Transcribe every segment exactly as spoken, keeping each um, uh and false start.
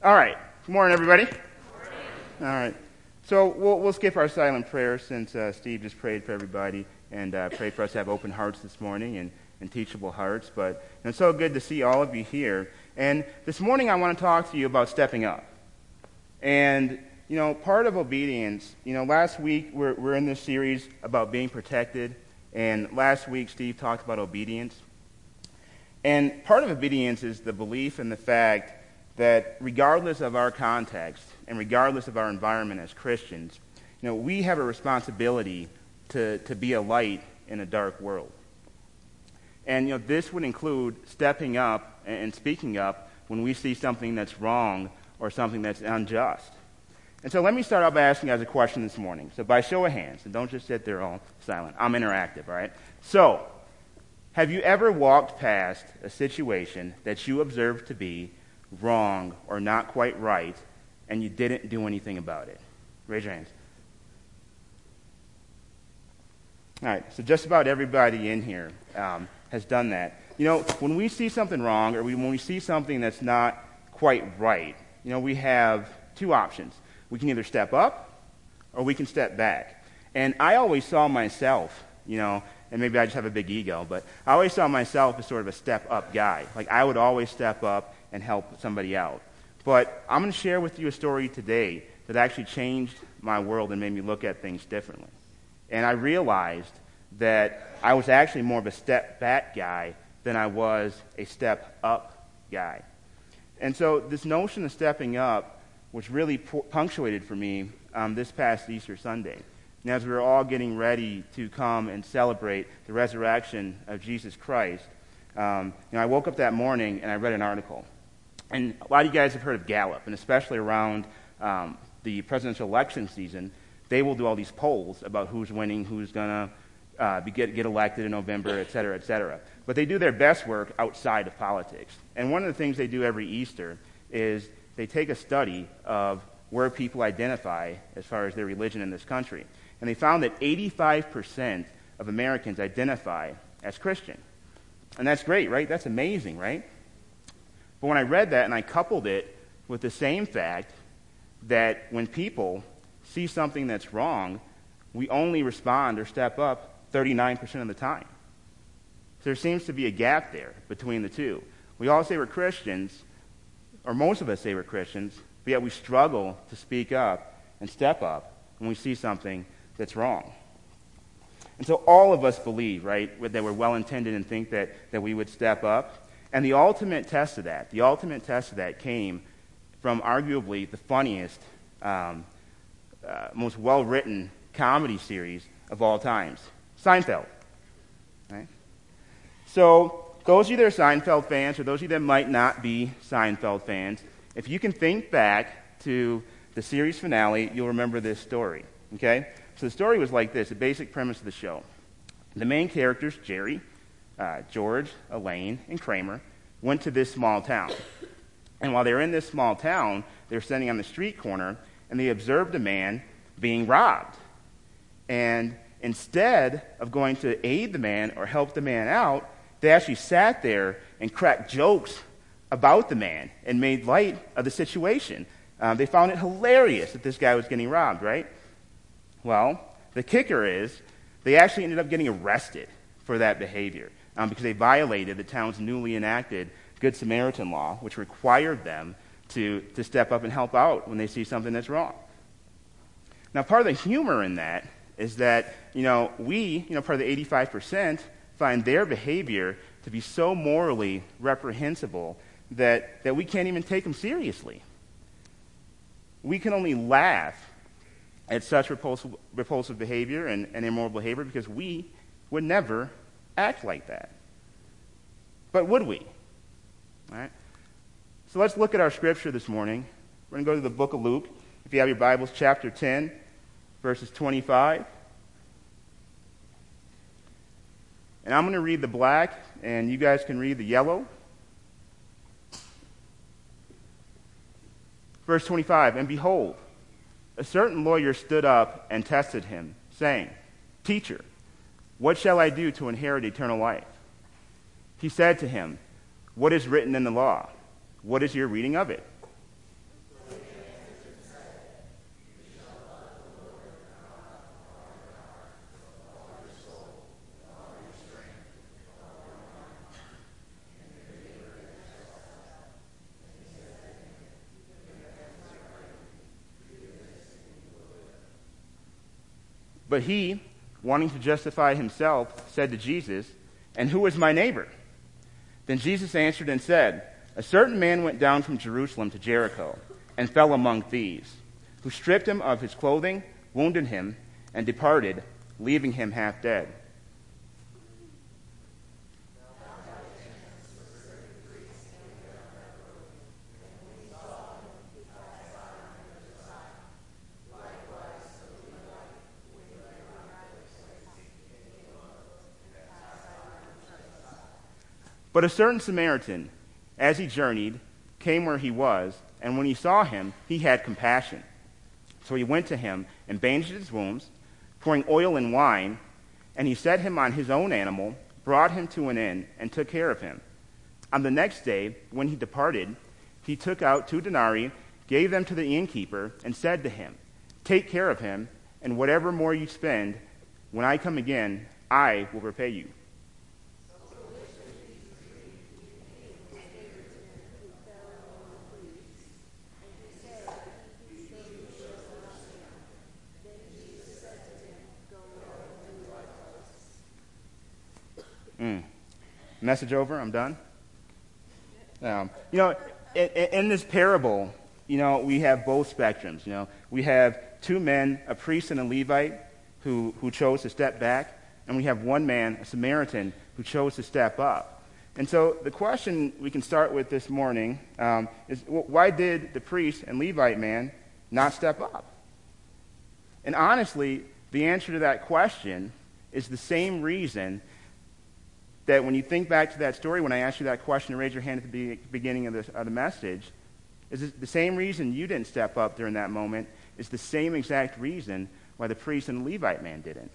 All right. Good morning, everybody. Good morning. All right. So we'll, we'll skip our silent prayer since uh, Steve just prayed for everybody and uh, prayed for us to have open hearts this morning and, and teachable hearts. But you know, it's so good to see all of you here. And this morning I want to talk to you about stepping up. And, you know, part of obedience, you know, last week we're, we're in this series about being protected. And last week Steve talked about obedience. And part of obedience is the belief in the fact that regardless of our context and regardless of our environment as Christians, you know, we have a responsibility to, to be a light in a dark world. And, you know, this would include stepping up and speaking up when we see something that's wrong or something that's unjust. And so let me start out by asking you guys a question this morning. So by show of hands, and don't just sit there all silent. I'm interactive, all right? So, have you ever walked past a situation that you observed to be wrong or not quite right, and you didn't do anything about it? Raise your hands. All right, so just about everybody in here um, has done that. You know, when we see something wrong or we, when we see something that's not quite right, you know, we have two options. We can either step up or we can step back. And I always saw myself, you know, and maybe I just have a big ego, but I always saw myself as sort of a step-up guy. Like, I would always step up and help somebody out. But I'm going to share with you a story today that actually changed my world and made me look at things differently. And I realized that I was actually more of a step-back guy than I was a step-up guy. And so this notion of stepping up was really punctuated for me um, this past Easter Sunday. And as we were all getting ready to come and celebrate the resurrection of Jesus Christ, um, you know, I woke up that morning and I read an article. And a lot of you guys have heard of Gallup, and especially around um, the presidential election season, they will do all these polls about who's winning, who's going to uh, get, get elected in November, et cetera, et cetera. But they do their best work outside of politics. And one of the things they do every Easter is they take a study of where people identify as far as their religion in this country. And they found that eighty-five percent of Americans identify as Christian. And that's great, right? That's amazing, right? But when I read that and I coupled it with the same fact that when people see something that's wrong, we only respond or step up thirty-nine percent of the time. So there seems to be a gap there between the two. We all say we're Christians, or most of us say we're Christians, but yet we struggle to speak up and step up when we see something that's wrong. And so all of us believe, right, that we're well-intended and think that, that we would step up. And the ultimate test of that, the ultimate test of that came from arguably the funniest, um, uh, most well-written comedy series of all times, Seinfeld. Right? So those of you that are Seinfeld fans, or those of you that might not be Seinfeld fans, if you can think back to the series finale, you'll remember this story. Okay? So the story was like this, the basic premise of the show. The main characters, Jerry, uh, George, Elaine, and Kramer, went to this small town. And while they were in this small town, they were standing on the street corner, and they observed a man being robbed. And instead of going to aid the man or help the man out, they actually sat there and cracked jokes about the man and made light of the situation. Um, they found it hilarious that this guy was getting robbed, right? Well, the kicker is they actually ended up getting arrested for that behavior um, because they violated the town's newly enacted Good Samaritan law, which required them to, to step up and help out when they see something that's wrong. Now, part of the humor in that is that, you know, we, you know, part of the eighty-five percent find their behavior to be so morally reprehensible that, that we can't even take them seriously. We can only laugh at such repulsive, repulsive behavior and, and immoral behavior because we would never act like that. But would we? All right? So let's look at our scripture this morning. We're going to go to the book of Luke. If you have your Bibles, chapter ten, verses twenty-five. And I'm going to read the black, and you guys can read the yellow. Verse twenty-five, and behold, a certain lawyer stood up and tested him, saying, Teacher, what shall I do to inherit eternal life? He said to him, What is written in the law? What is your reading of it? But he, wanting to justify himself, said to Jesus, "And who is my neighbor?" Then Jesus answered and said, "A certain man went down from Jerusalem to Jericho and fell among thieves, who stripped him of his clothing, wounded him, and departed, leaving him half dead." But a certain Samaritan, as he journeyed, came where he was, and when he saw him, he had compassion. So he went to him and bandaged his wounds, pouring oil and wine, and he set him on his own animal, brought him to an inn, and took care of him. On the next day, when he departed, he took out two denarii, gave them to the innkeeper, and said to him, "Take care of him, and whatever more you spend, when I come again, I will repay you." Mm. Message over. I'm done. Um, you know, in, in this parable, you know, we have both spectrums. You know, we have two men, a priest and a Levite, who who chose to step back, and we have one man, a Samaritan, who chose to step up. And so the question we can start with this morning um, is, why did the priest and Levite man not step up? And honestly, the answer to that question is the same reason that when you think back to that story, when I asked you that question, and raise your hand at the be- beginning of the, of the message, is the same reason you didn't step up during that moment is the same exact reason why the priest and the Levite man didn't.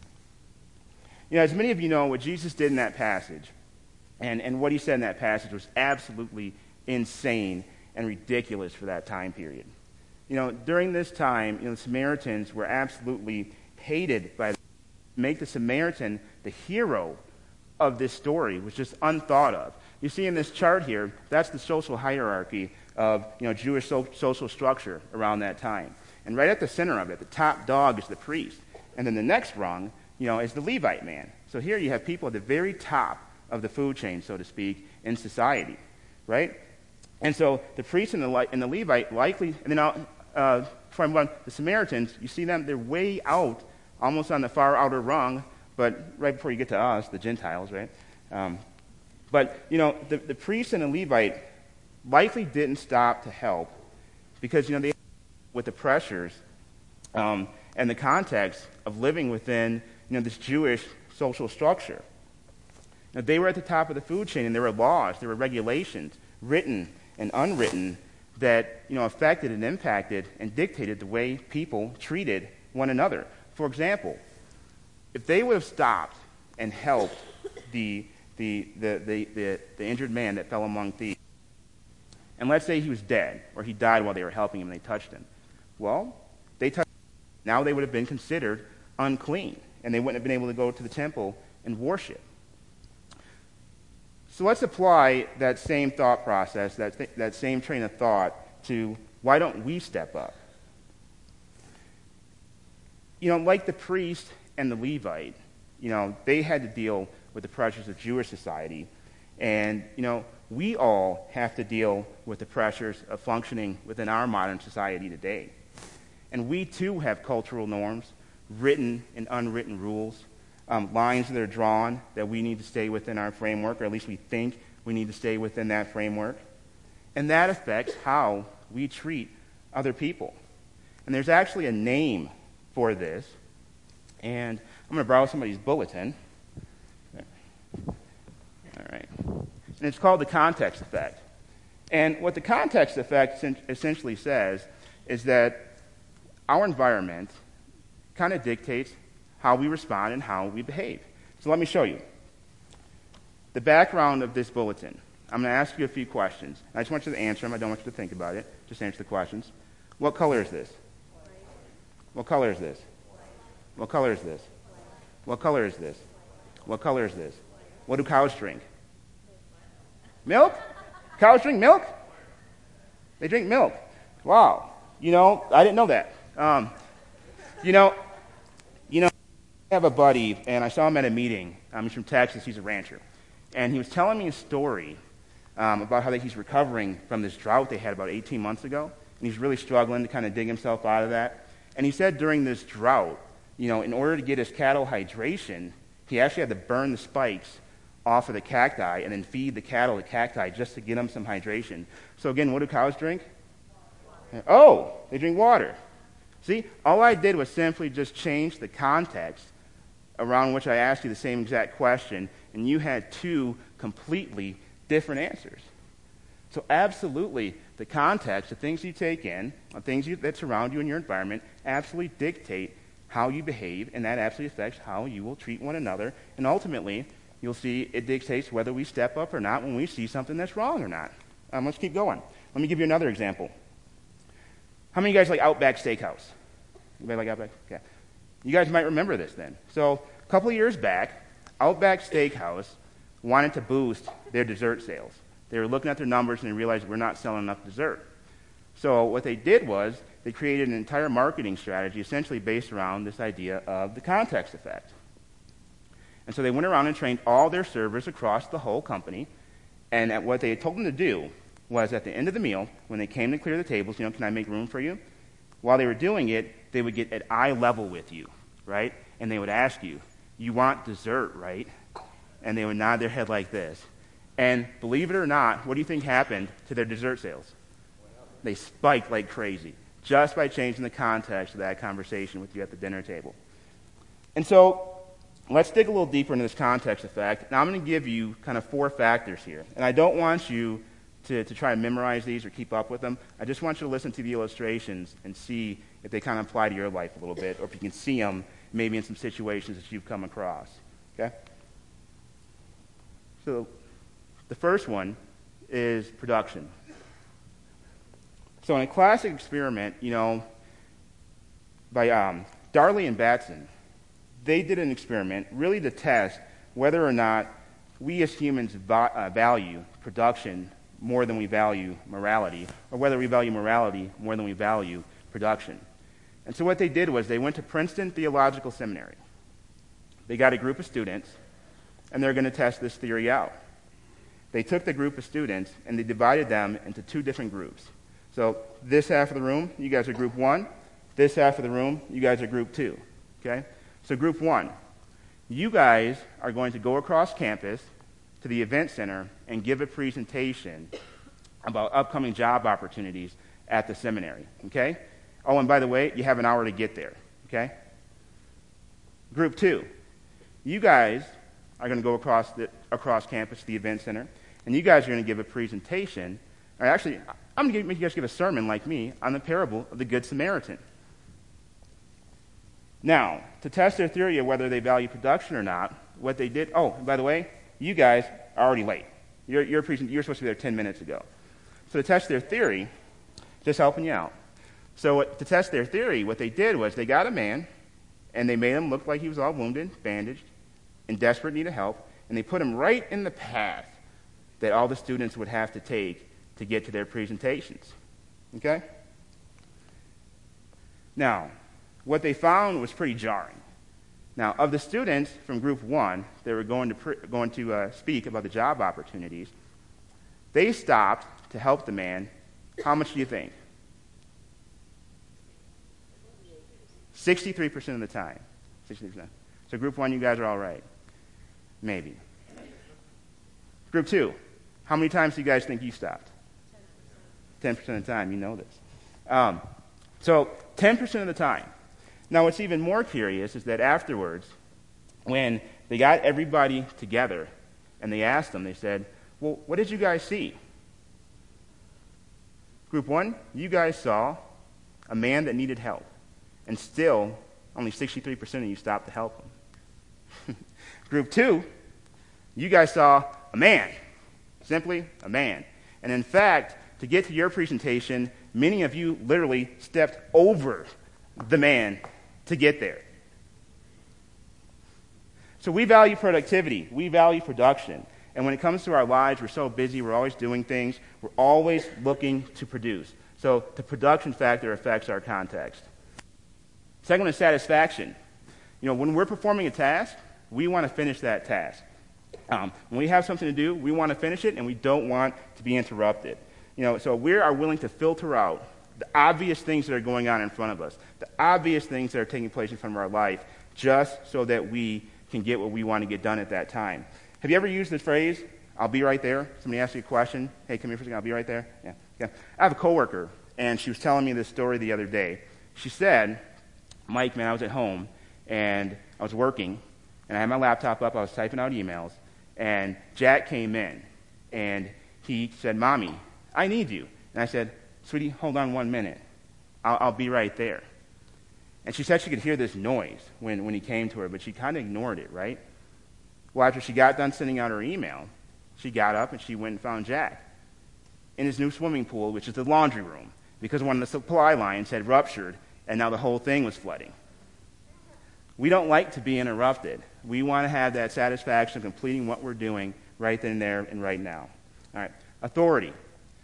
You know, as many of you know, what Jesus did in that passage, and, and what he said in that passage was absolutely insane and ridiculous for that time period. You know, during this time, you know, the Samaritans were absolutely hated by, make the Samaritan the hero of this story was just unthought of. You see in this chart here, that's the social hierarchy of, you know, Jewish so- social structure around that time. And right at the center of it, the top dog is the priest. And then the next rung, you know, is the Levite man. So here you have people at the very top of the food chain, so to speak, in society, right? And so the priest and the, and the Levite likely, and then uh, before I move on, the Samaritans, you see them, they're way out, almost on the far outer rung, but right before you get to us, the Gentiles, right? Um, but, you know, the, the priest and the Levite likely didn't stop to help because, you know, they with the pressures um, and the context of living within, you know, this Jewish social structure. Now, they were at the top of the food chain, and there were laws, there were regulations, written and unwritten, that, you know, affected and impacted and dictated the way people treated one another. For example, if they would have stopped and helped the the the the, the, the injured man that fell among thieves, and let's say he was dead or he died while they were helping him and they touched him, well, they touched him. Now they would have been considered unclean, and they wouldn't have been able to go to the temple and worship. So let's apply that same thought process, that th- that same train of thought to why don't we step up? You know, like the priest and the Levite, you know, they had to deal with the pressures of Jewish society. And, you know, we all have to deal with the pressures of functioning within our modern society today. And we, too, have cultural norms, written and unwritten rules, um, lines that are drawn that we need to stay within our framework, or at least we think we need to stay within that framework. And that affects how we treat other people. And there's actually a name for this. And I'm going to borrow somebody's bulletin. All right. And it's called the context effect. And what the context effect essentially says is that our environment kind of dictates how we respond and how we behave. So let me show you. The background of this bulletin. I'm going to ask you a few questions. I just want you to answer them. I don't want you to think about it. Just answer the questions. What color is this? What color is this? What color is this? What color is this? What color is this? What do cows drink? Milk? Cows drink milk? They drink milk. Wow. You know, I didn't know that. Um, you know, you know, I have a buddy, and I saw him at a meeting. Um, he's from Texas. He's a rancher. And he was telling me a story um, about how that he's recovering from this drought they had about eighteen months ago. And he's really struggling to kind of dig himself out of that. And he said during this drought, you know, in order to get his cattle hydration, he actually had to burn the spikes off of the cacti and then feed the cattle the cacti just to get them some hydration. So again, what do cows drink? Water. Oh, they drink water. See, all I did was simply just change the context around which I asked you the same exact question, and you had two completely different answers. So absolutely, the context, the things you take in, the things you, that surround you in your environment, absolutely dictate how you behave, and that absolutely affects how you will treat one another. And ultimately, you'll see it dictates whether we step up or not when we see something that's wrong or not. Um, let's keep going. Let me give you another example. How many of you guys like Outback Steakhouse? Anybody like Outback? Okay. You guys might remember this then. So a couple of years back, Outback Steakhouse wanted to boost their dessert sales. They were looking at their numbers and they realized we're not selling enough dessert. So what they did was they created an entire marketing strategy essentially based around this idea of the context effect. And so they went around and trained all their servers across the whole company. And at what they had told them to do was at the end of the meal, when they came to clear the tables, you know, can I make room for you? While they were doing it, they would get at eye level with you, right? And they would ask you, you want dessert, right? And they would nod their head like this. And believe it or not, what do you think happened to their dessert sales? They spiked like crazy just by changing the context of that conversation with you at the dinner table. And so let's dig a little deeper into this context effect. Now I'm going to give you kind of four factors here. And I don't want you to, to try and memorize these or keep up with them. I just want you to listen to the illustrations and see if they kind of apply to your life a little bit, or if you can see them maybe in some situations that you've come across. Okay? So the first one is production. So in a classic experiment, you know, by um, Darley and Batson, they did an experiment really to test whether or not we as humans va- uh, value production more than we value morality, or whether we value morality more than we value production. And so what they did was they went to Princeton Theological Seminary. They got a group of students, and they're going to test this theory out. They took the group of students, and they divided them into two different groups. So this half of the room, you guys are group one. This half of the room, you guys are group two. Okay? So group one, you guys are going to go across campus to the event center and give a presentation about upcoming job opportunities at the seminary. Okay? Oh, and by the way, you have an hour to get there. Okay? Group two, you guys are going to go across the, across campus to the event center, and you guys are going to give a presentation. Or actually, I'm going to make you guys give a sermon like me on the parable of the Good Samaritan. Now, to test their theory of whether they value production or not, what they did, oh, by the way, you guys are already late. You're, you're, present, you're supposed to be there ten minutes ago. So to test their theory, just helping you out. So what, to test their theory, what they did was they got a man, and they made him look like he was all wounded, bandaged, in desperate need of help, and they put him right in the path that all the students would have to take to get to their presentations. Okay? Now, what they found was pretty jarring. Now, of the students from group one that were going to, pre- going to uh, speak about the job opportunities, they stopped to help the man. How much do you think? sixty-three percent of the time. sixty-three percent. So group one, you guys are all right. Maybe. Group two, how many times do you guys think you stopped? ten percent of the time. You know this. Um, so ten percent of the time. Now, what's even more curious is that afterwards, when they got everybody together and they asked them, they said, well, what did you guys see? Group one, you guys saw a man that needed help, and still only sixty-three percent of you stopped to help him. Group two, you guys saw a man, simply a man. And in fact, to get to your presentation, many of you literally stepped over the man to get there. So we value productivity. We value production. And when it comes to our lives, we're so busy. We're always doing things. We're always looking to produce. So the production factor affects our context. Second one is satisfaction. You know, when we're performing a task, we want to finish that task. Um, when we have something to do, we want to finish it, and we don't want to be interrupted. You know, so we are willing to filter out the obvious things that are going on in front of us, the obvious things that are taking place in front of our life, just so that we can get what we want to get done at that time. Have you ever used this phrase, I'll be right there? Somebody asks you a question, hey, come here for a second, I'll be right there? Yeah. yeah. I have a coworker, and she was telling me this story the other day. She said, Mike, man, I was at home, and I was working, and I had my laptop up, I was typing out emails, and Jack came in, and he said, Mommy, I need you. And I said, Sweetie, hold on one minute. I'll, I'll be right there. And she said she could hear this noise when, when he came to her, but she kind of ignored it, right? Well, after she got done sending out her email, she got up and she went and found Jack in his new swimming pool, which is the laundry room, because one of the supply lines had ruptured, and now the whole thing was flooding. We don't like to be interrupted. We want to have that satisfaction of completing what we're doing right then and there and right now. All right, authority.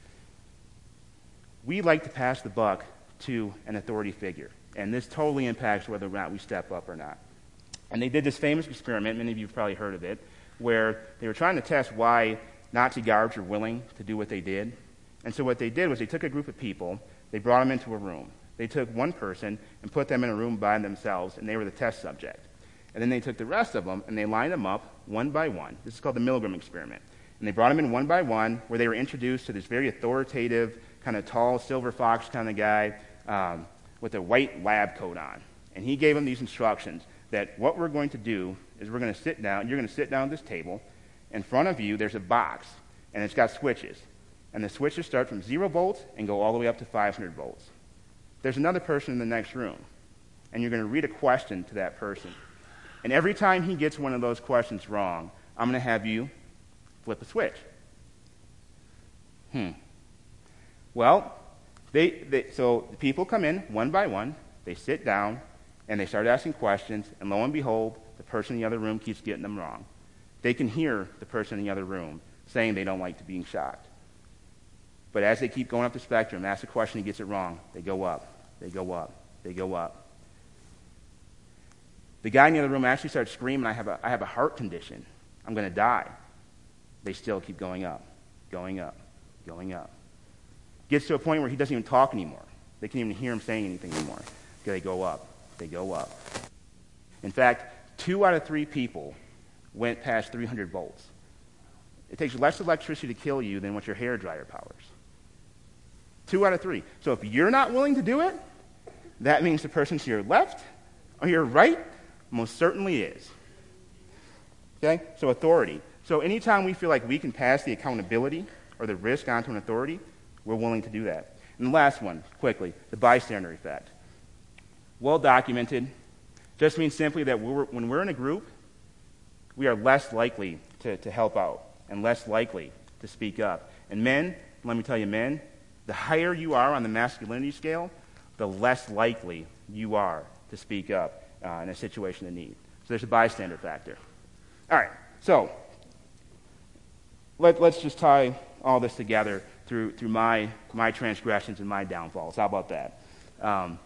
We like to pass the buck to an authority figure, and this totally impacts whether or not we step up or not. And they did this famous experiment, many of you have probably heard of it, where they were trying to test why Nazi guards were willing to do what they did. And so what they did was they took a group of people, they brought them into a room. They took one person and put them in a room by themselves, and they were the test subject. And then they took the rest of them, and they lined them up one by one. This is called the Milgram experiment. And they brought them in one by one, where they were introduced to this very authoritative, kind of tall, silver fox kind of guy um, with a white lab coat on. And he gave them these instructions that what we're going to do is we're going to sit down, you're going to sit down at this table. In front of you, there's a box, and it's got switches. And the switches start from zero volts and go all the way up to five hundred volts. There's another person in the next room, and you're going to read a question to that person. And every time he gets one of those questions wrong, I'm going to have you flip a switch. Hmm. Well, they, they so the people come in one by one, they sit down, and they start asking questions, and lo and behold, the person in the other room keeps getting them wrong. They can hear the person in the other room saying they don't like to being shocked. But as they keep going up the spectrum, ask a question, he gets it wrong, they go up, they go up, they go up. The guy in the other room actually starts screaming, I have a, I have a heart condition. I'm going to die. They still keep going up, going up, going up. Gets to a point where he doesn't even talk anymore. They can't even hear him saying anything anymore. They go up, they go up. In fact, two out of three people went past three hundred volts. It takes less electricity to kill you than what your hairdryer powers. Two out of three. So if you're not willing to do it, that means the person to your left or your right most certainly is. Okay? So authority. So anytime we feel like we can pass the accountability or the risk onto an authority, we're willing to do that. And the last one, quickly, the bystander effect. Well documented. Just means simply that we're, when we're in a group, we are less likely to, to help out and less likely to speak up. And men, let me tell you, men, the higher you are on the masculinity scale, the less likely you are to speak up uh, in a situation of need. So there's a bystander factor. All right, so let, let's just tie all this together through through my my transgressions and my downfalls. How about that? Um,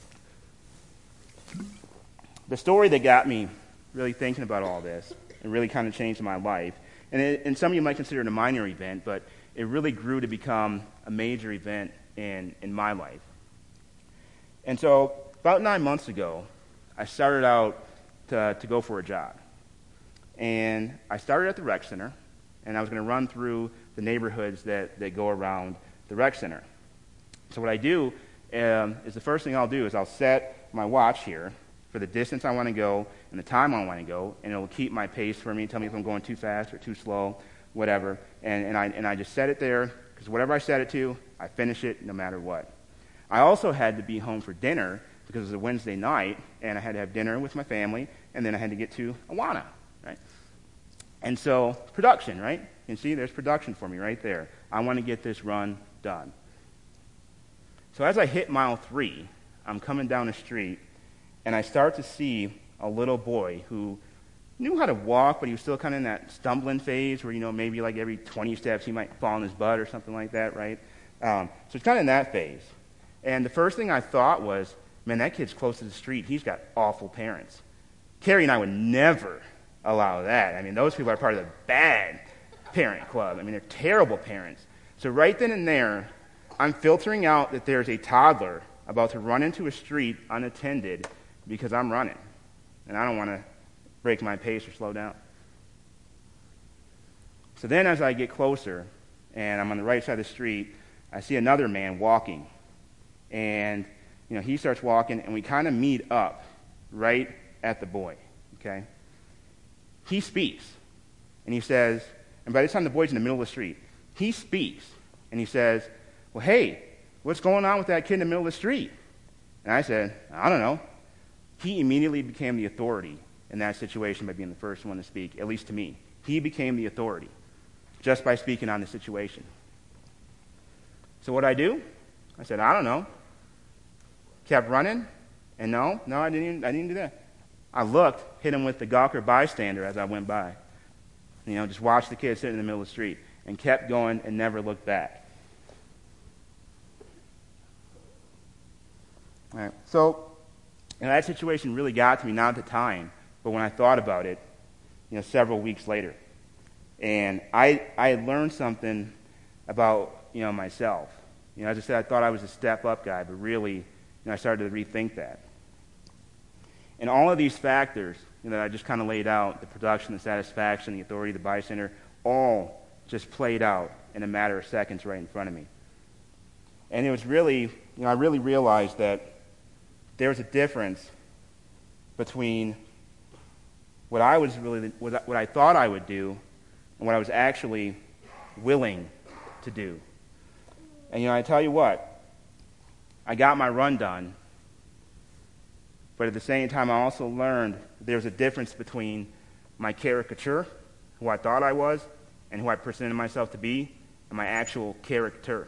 the story that got me really thinking about all this and really kind of changed my life, and, it, and some of you might consider it a minor event, but it really grew to become a major event in, in my life. And so about nine months ago, I started out to, to go for a job. And I started at the rec center, and I was going to run through the neighborhoods that, that go around the rec center. So what I do um, is the first thing I'll do is I'll set my watch here for the distance I want to go and the time I want to go, and it'll keep my pace for me, tell me if I'm going too fast or too slow, whatever. And, and, I, and I just set it there, because whatever I set it to, I finish it no matter what. I also had to be home for dinner because it was a Wednesday night, and I had to have dinner with my family, and then I had to get to Awana, right? And so, production, right? You can see there's production for me right there. I want to get this run done. So as I hit mile three, I'm coming down the street, and I start to see a little boy who knew how to walk, but he was still kind of in that stumbling phase where, you know, maybe like every twenty steps he might fall on his butt or something like that, right? Um, so it's kind of in that phase. And the first thing I thought was, man, that kid's close to the street. He's got awful parents. Carrie and I would never allow that. I mean, those people are part of the bad parent club. I mean, they're terrible parents. So right then and there, I'm filtering out that there's a toddler about to run into a street unattended because I'm running, and I don't want to break my pace or slow down. So then as I get closer, and I'm on the right side of the street, I see another man walking. And, you know, he starts walking, and we kind of meet up right at the boy, okay? He speaks, and he says, and by this time the boy's in the middle of the street, he speaks, and he says, well, hey, what's going on with that kid in the middle of the street? And I said, I don't know. He immediately became the authority in that situation by being the first one to speak, at least to me. He became the authority just by speaking on the situation. So what I do? I said, I don't know. Kept running, and no, no, I didn't even, I didn't do that. I looked, hit him with the Gawker bystander as I went by. You know, just watched the kid sitting in the middle of the street, and kept going and never looked back. All right, so you know, that situation really got to me, not at the time, but when I thought about it, you know, several weeks later. And I I had learned something about, you know, myself. You know, as I said, I thought I was a step-up guy, but really, you know, I started to rethink that. And all of these factors, you know, that I just kind of laid out, the production, the satisfaction, the authority, the bystander, all just played out in a matter of seconds right in front of me. And it was really, you know, I really realized that there was a difference between what I was really, what I thought I would do and what I was actually willing to do. And, you know, I tell you what, I got my run done, but at the same time, I also learned there's a difference between my caricature, who I thought I was, and who I presented myself to be, and my actual character.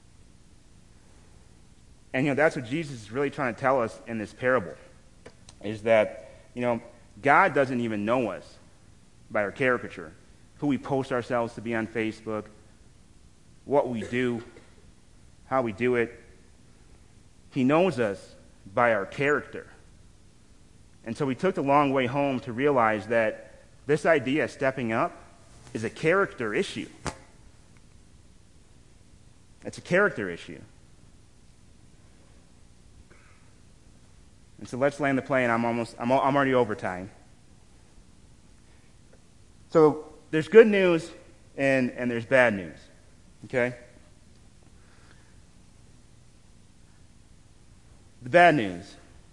And, you know, that's what Jesus is really trying to tell us in this parable, is that, you know, God doesn't even know us by our caricature, who we post ourselves to be on Facebook, what we do, how we do it. He knows us by our character. And so we took the long way home to realize that this idea of stepping up is a character issue. It's a character issue. And so let's land the plane. I'm almost, I'm, I'm already over time. So there's good news and, and there's bad news. Okay? The bad news.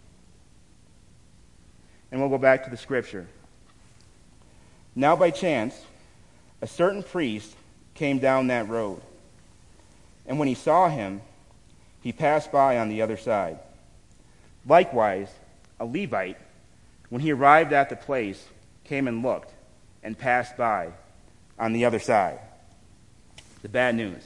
And we'll go back to the scripture. Now by chance, a certain priest came down that road. And when he saw him, he passed by on the other side. Likewise, a Levite, when he arrived at the place, came and looked and passed by on the other side. The bad news.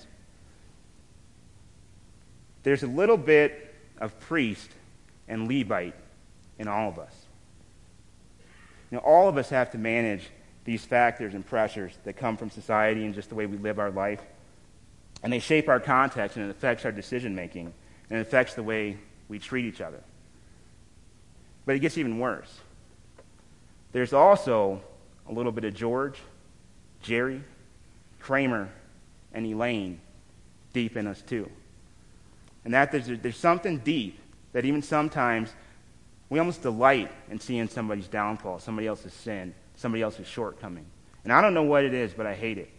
There's a little bit of priest and Levite in all of us. You know, all of us have to manage these factors and pressures that come from society and just the way we live our life. And they shape our context, and it affects our decision making, and it affects the way we treat each other. But it gets even worse. There's also a little bit of George, Jerry, Kramer, and Elaine deep in us too. And that there's, there's something deep that even sometimes we almost delight in seeing somebody's downfall, somebody else's sin, somebody else's shortcoming. And I don't know what it is, but I hate it.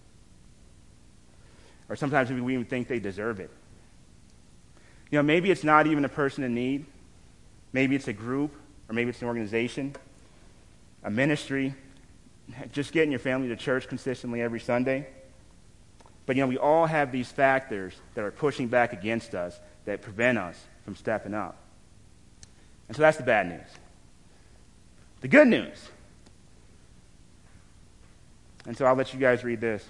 Or sometimes we even think they deserve it. You know, maybe it's not even a person in need. Maybe it's a group, or maybe it's an organization, a ministry, just getting your family to church consistently every Sunday. But, you know, we all have these factors that are pushing back against us that prevent us from stepping up. And so that's the bad news. The good news. And so I'll let you guys read this.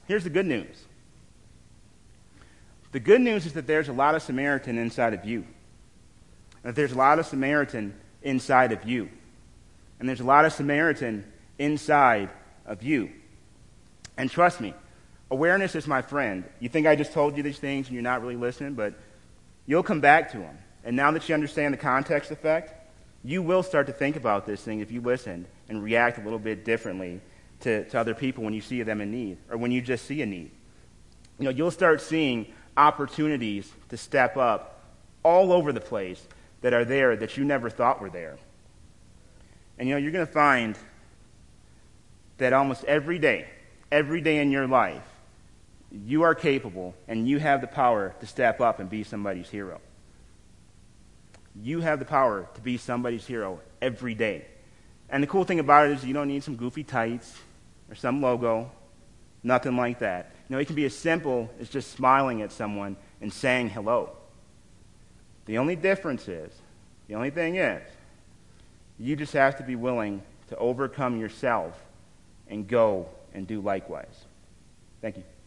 here's the good news. The good news is that there's a lot of Samaritan inside of you. That there's a lot of Samaritan inside of you. And there's a lot of Samaritan inside of you. And trust me, awareness is my friend. You think I just told you these things and you're not really listening, but you'll come back to them. And now that you understand the context effect, you will start to think about this thing if you listen and react a little bit differently to, to other people when you see them in need or when you just see a need. You know, you'll start seeing opportunities to step up all over the place that are there that you never thought were there. And you know, you're going to find that almost every day, every day in your life, you are capable and you have the power to step up and be somebody's hero. You have the power to be somebody's hero every day. And the cool thing about it is you don't need some goofy tights or some logo, nothing like that. You know, it can be as simple as just smiling at someone and saying hello. The only difference is, the only thing is, you just have to be willing to overcome yourself and go and do likewise. Thank you.